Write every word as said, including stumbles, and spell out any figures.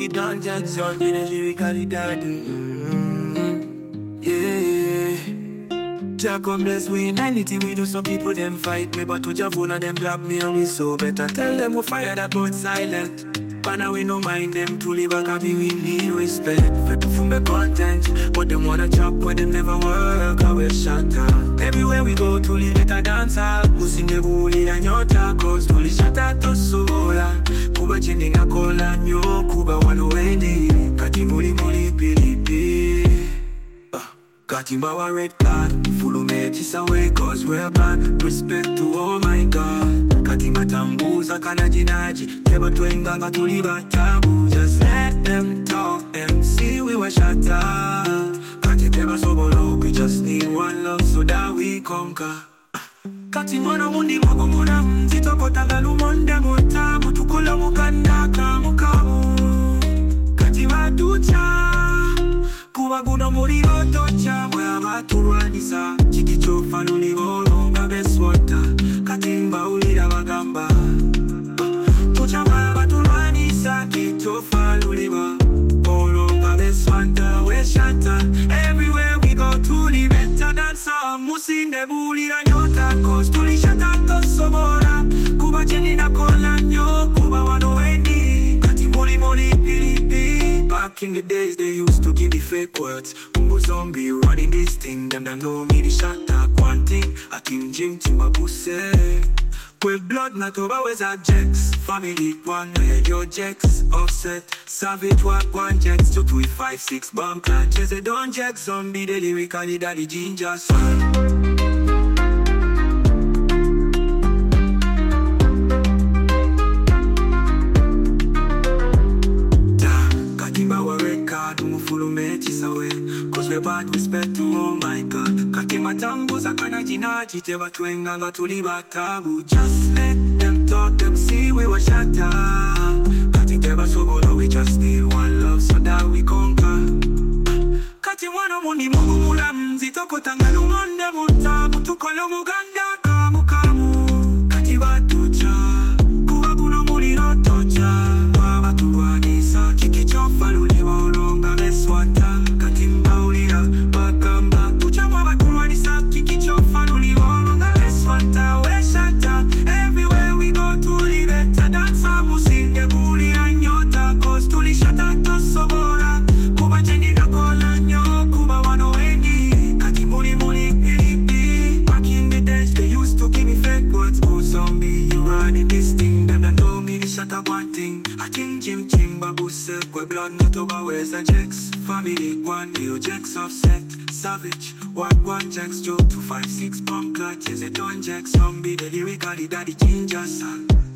Don Jackson, the lyrically daddy. Mm-hmm. Yeah. Jah come bless we in anything we do. Some people them fight me, but to Jah phone and them grab me and we so better tell them we fire that boat silent. But now we no mind them to live a copy, we need respect. People from the content, but them wanna chop when them never work, I will shut up. Everywhere we go to live it a dance hall. Pussy ne bully and your tacos, to li shut up to sola. Kuba chini nga kola nyo, kuba wano weni. Kati muli muli pilipi. Katimba wa red card, follow me chisa way cause we're bad. Respect to all my God. Katimba tambuza kana jinaji, teba twenga nga tuliba tabu. Just let them talk, M C we were shut up. Katiteba sobolo, we just need one love so that we conquer. Katimwana mundi mwako muna mzito kotanga lumonde mutamu. Tukula mukandaka mukamu. Katimba tucha kuba guna muri otocha mwa baturwanisa chikicho fanuli bolonga beswata katimba ulira bagamba tocha mwa baturwanisa kicho fanuli ba bolonga beswata we shanta everywhere we go to live better than some musinde bulira nyota cause tuli shanta to sobora kuba cheni na kola nyo kuba wano wendi katimoli moli pilipi. Back in the days they used to give me fake words. Umbo zombie running this thing. Them that know me the shot talk one thing. I can Jim Timba Busse. With blood not always a Jex. Family one where your Jex offset. Savage walk one Jex. Two two five six bomb clutches. They don't Jex zombie. The lyrically daddy ginger son. Follow me chisa way, cause we bad respect to oh my God. Katima tambuza kana jinaji teba twenga nga tuliba tabu. Just let them talk, them see we were shut up. Katiteba sobolo, we just need one love so that we conquer. Katimwana mundi mungu mula mzito kotanga lumonde mutamu. Tukolo muganda kamu kamu. Katiba tucha, kuwa kuno muli no tocha. Waba tuwanisa, chikicho faluli bolonga beswata. Katimba ulira, bakamba. Tucha waba tuwanisa, chikicho faluli bolonga beswata. We shata, everywhere we go to live better than some musinde bulira nyota. Cause tuli shata to sobora. Kuba cheni na kola nyo, kuba wano weni. Kati muli muli pilipi. Back in the days they used to give me fake words. Oh zombie, you running this thing. Them that know me, they shut up one thing. I think Jim Timba Busse, kwe blood not over where's a Jex. Family one, yo Jex offset. Savage, walk one Jex, joke two five six bomb clutches. They don't Jex zombie, the lyrically daddy ginger son.